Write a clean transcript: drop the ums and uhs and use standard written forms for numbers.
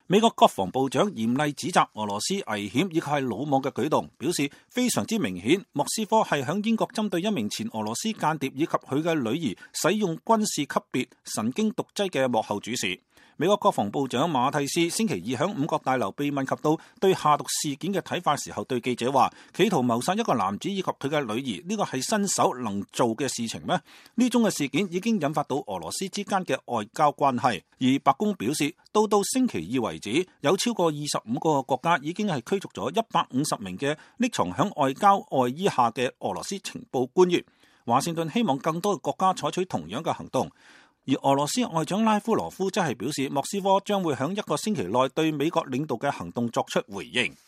美國國防部長嚴厲指責俄羅斯危險以及係魯莽嘅舉動，表示非常之明顯，莫斯科係響英國針對一名前俄羅斯間諜以及佢嘅女兒使用軍事級別神經毒劑嘅幕後主使。美國國防部長馬蒂斯星期二響五角大樓被問及到對下毒事件嘅睇法時候，對記者話：企圖謀殺一個男子以及佢嘅女兒，呢個係新手能做嘅事情咩？呢種嘅事件已經引發到俄羅斯之間嘅外交關係。而白宮表示，到星期二為止，有超過25個國家已經係驅逐咗150名嘅匿藏響外交外衣下嘅俄羅斯情報官員。華盛頓希望更多嘅國家採取同樣嘅行動。而俄羅斯外長拉夫羅夫則係表示，莫斯科將會喺1個星期內對美國領導嘅行動作出回應。